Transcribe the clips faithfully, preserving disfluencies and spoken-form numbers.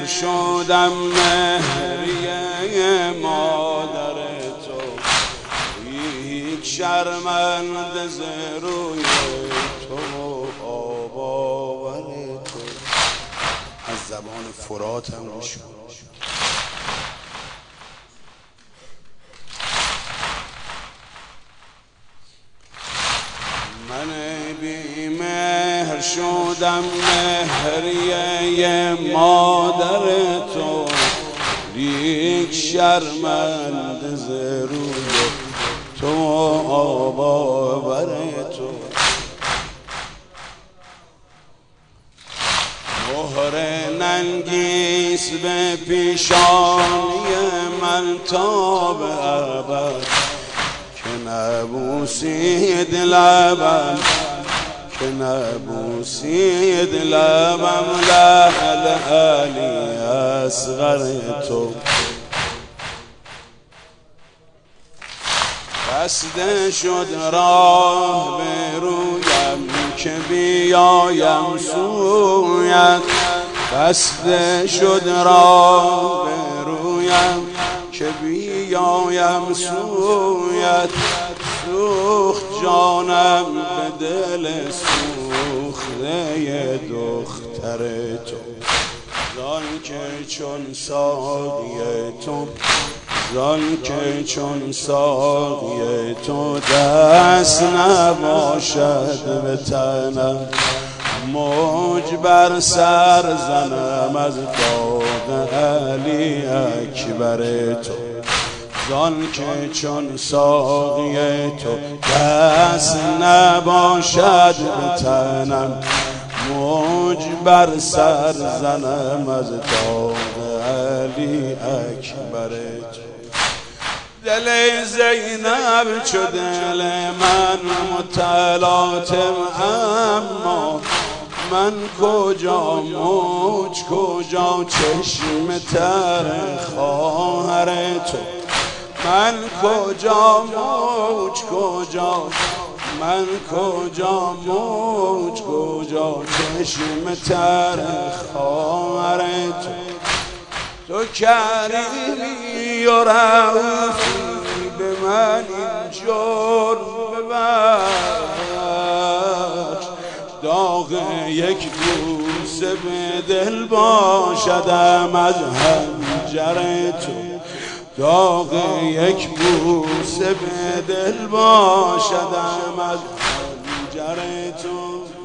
مهر شدم مهریه مادر تو، یک شرمنده ز روی تو آب آور تو. از زبان فرات هم گوش کن. من بی مهر شدم مهریه مادر تو، لیک شرمنده ز روی تو آب آور تو. مهر ننگیس به پیشانی من تا به ابد، که نبوسید لبم که نبوسید لبم لعل علی اصغر تو. بسته شد راه به رویم که بیایم سویت، بسته شد راه به رویم که بیایم سویت. سوخت جانم به دل سوخته دختر تو، زان که چون ساقی تو، زان که چون ساقی تو دست نباشد به تنم، موج بر سر زنم از داغ علی اکبر تو. زان که چون ساقی تو دست نباشد به تنم، موج بر سر زنم از داغ علی اکبر تو. دل زینب چو دل من متلاطم، اما من کجا موج کجا چشم تر خواهر تو. من کجا موج کجا من کجا موج کجا چشم تر خواهر تو. تو کریمی و رحمی به من این جرم ببخش، داغ یک بوسه به دل باشدم از حنجر تو. داغ یک بوسه به دل باشدم از حنجر تو.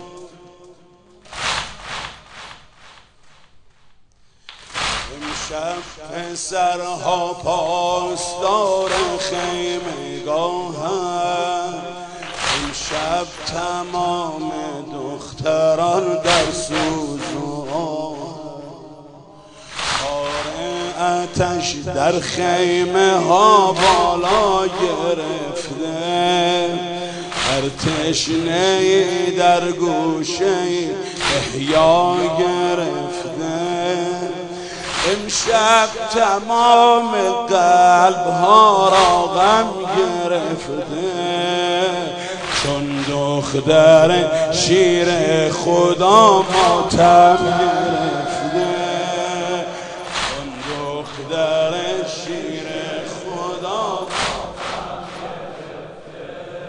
امشب پسرها پاسدار خیمگاهند، امشب تمام دختران در سوز و آتش در خیمه ها بالا گرفته، هر تشنه در گوشه احیا گرفته. امشب تمام قلب ها را غم گرفته، چون دختر شیر خدا ماتم گرفته، چون دختر شیر خدا ماتم گرفته.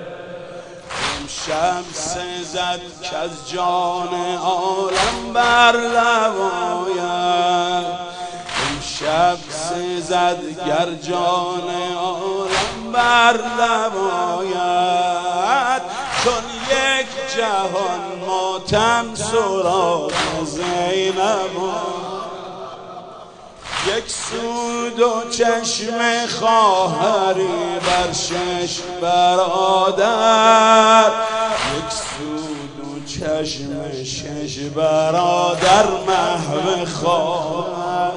امشب سزد که از جان عالم بر لبایم، امشب سزد گر جان عالم بر لباید، چون یک جهان ماتم سراغ زینب. یک سود و چشم خواهری بر شش برادر، یک سود و چشم شش برادر محو خواهر.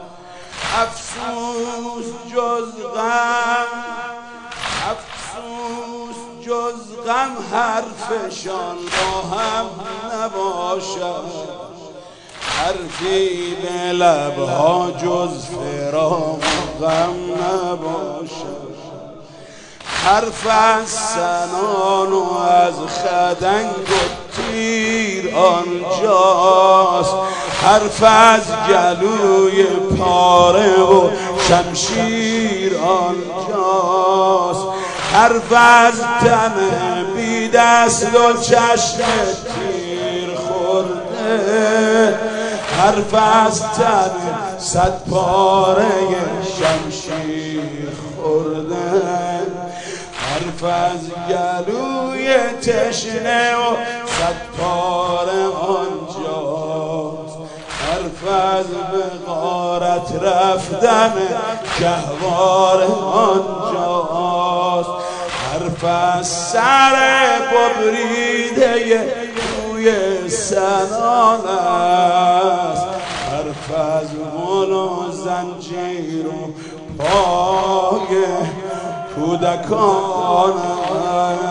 افسوس جز غم افسوس جز غم حرفشان با هم نباشد، حرفی به لبها جز فراق غم نباشد. حرف از سنان و از خدنگ و تیر آنجاست، حرف از گلوی پاره و شمشیر آنجاست، حرف از تن بی دست و چشم تیر خورده، حرف از تن صد پاره شمشیر خورده، حرف از گلوی تشنه و صد پاره آنجاست، حرف از بغارت رفتن گهواره آنجاست، حرف از سر ببریده روی سنان است، حرف از غل و زنجیر و پای کودکان